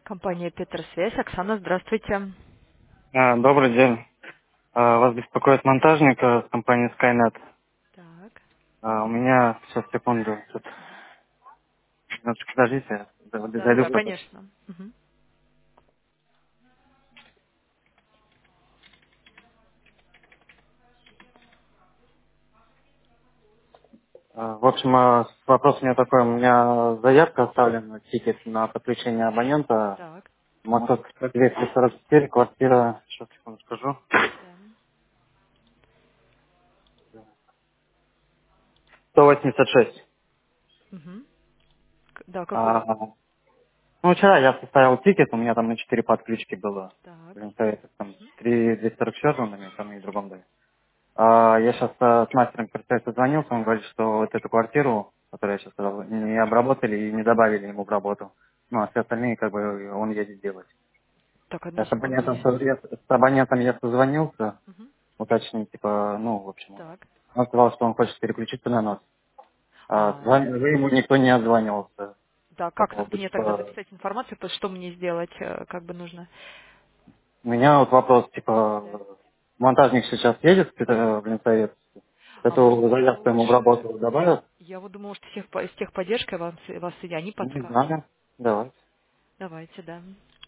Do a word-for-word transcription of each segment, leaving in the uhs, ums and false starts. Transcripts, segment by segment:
Компания Петросвязь. Оксана, здравствуйте. А, Добрый день. А, Вас беспокоит монтажник а, с компании Skynet. Так. А, У меня, сейчас, секунду, тут, минуточку, подождите, за- Да, зайду да, куда-то. конечно. Мгм. А, В общем, а, вопрос у меня такой. У меня заявка оставлена, тикет на подключение абонента. Так. Моток двести сорок четыре, квартира, сейчас, секунду скажу, Да. сто восемьдесят шесть. Мгм. К- Да, какой? А, Ну, вчера я составил тикет, у меня там на четыре подключки было. Так. Блин, советов там три двести сорок четыре, на там и другом доме. А, Я сейчас с мастером квартиры созвонился, он говорит, что вот эту квартиру, которую я сейчас сказал, не обработали и не добавили ему в работу. Ну, а все остальные, как бы, он едет делать. Так, одну Я с абонентом, секунду. со- я с абонентом я созвонился, Мгм. уточнить, типа, ну, в общем, Так. он сказал, что он хочет переключиться на нас. А А, звон- вы ему никто не отзванивался да, по как поводу, мне тогда типа, записать информацию, то что мне сделать, э, как бы нужно? у меня вот вопрос, типа, Да. монтажник сейчас едет в Ленсовет, А может эту мне заявку ему в лучше... работу добавят? Я вот думала, что тех, с техподдержкой вам, с- вас и они Не подскажут. знаю. Давай. Давайте, да.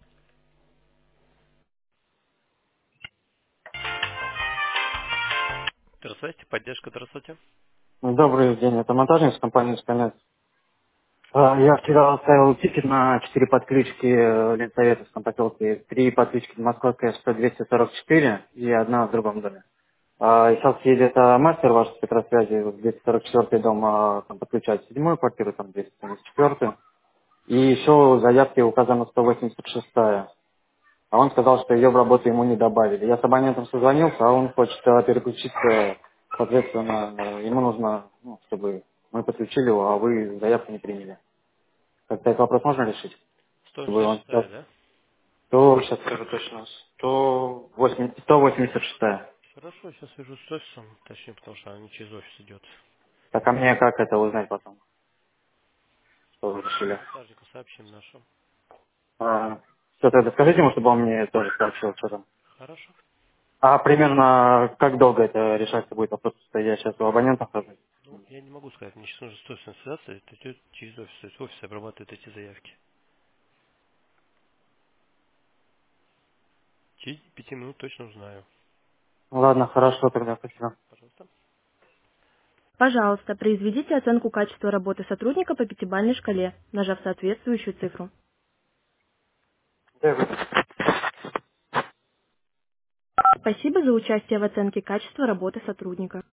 Здравствуйте, поддержка, здравствуйте. Добрый день, это монтажник с компании «Сканет». А, Я вчера оставил тикет на четыре подключки э, Ленсовета в поселке. Три подключки в Московской сто двести сорок четыре и одна в другом доме. А, и сейчас едет а, мастер ваш с Петросвязи в двести сорок четвёртый дом, а, там подключать седьмую квартиру, там двести семьдесят четвёртую. И еще в заявке указано сто восемьдесят шестая. А он сказал, что ее в работу ему не добавили. Я с абонентом созвонился, а он хочет э, переключиться, соответственно, э, ему нужно, ну, чтобы мы подключили его, а вы заявку не приняли. Как-то этот вопрос можно решить? Чтобы он сейчас, сто шестьдесят, да? то, сейчас скажу точно, сто восемьдесят, сто восемьдесят шестая. Хорошо, сейчас свяжусь с офисом, точнее, потому что она не через офис идет. Так, а мне как это узнать потом, что вы решили? Монтажнику сообщим нашим. А, все, тогда скажите ему, чтобы он мне тоже сообщил, что там. Хорошо. А примерно как долго это решаться будет вопрос, что я сейчас у абонента хожу? Ну, я не могу сказать, мне сейчас нужно с офисом связаться, это идет через офис, то есть офис обрабатывает эти заявки. Через пяти минут точно узнаю. Ладно, хорошо тогда, спасибо. Пожалуйста. Пожалуйста, произведите оценку качества работы сотрудника по пятибалльной шкале, нажав соответствующую цифру. Да, Спасибо за участие в оценке качества работы сотрудника.